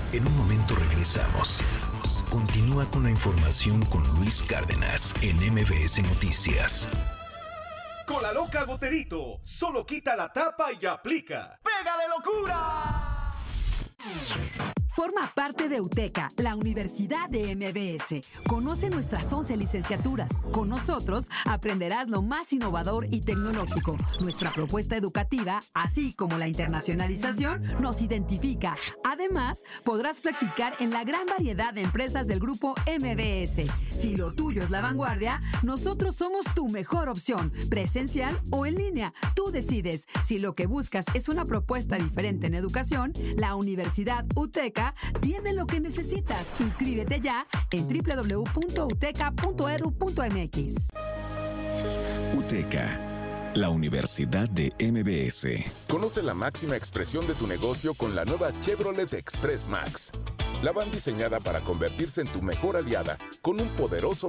En un momento regresamos. Continúa con la información con Luis Cárdenas en MBS Noticias. Con la loca Goterito, solo quita la tapa y aplica. ¡Pégale locura! Forma parte de UTECA, la Universidad de MBS. Conoce nuestras 11 licenciaturas. Con nosotros aprenderás lo más innovador y tecnológico. Nuestra propuesta educativa, así como la internacionalización, nos identifica. Además, podrás practicar en la gran variedad de empresas del grupo MBS. Si lo tuyo es la vanguardia, nosotros somos tu mejor opción, presencial o en línea. Tú decides. Si lo que buscas es una propuesta diferente en educación, la Universidad UTECA tiene lo que necesitas. Inscríbete ya en www.uteca.edu.mx. UTECA, la Universidad de MBS. Conoce la máxima expresión de tu negocio con la nueva Chevrolet Express Max. La van diseñada para convertirse en tu mejor aliada, con un poderoso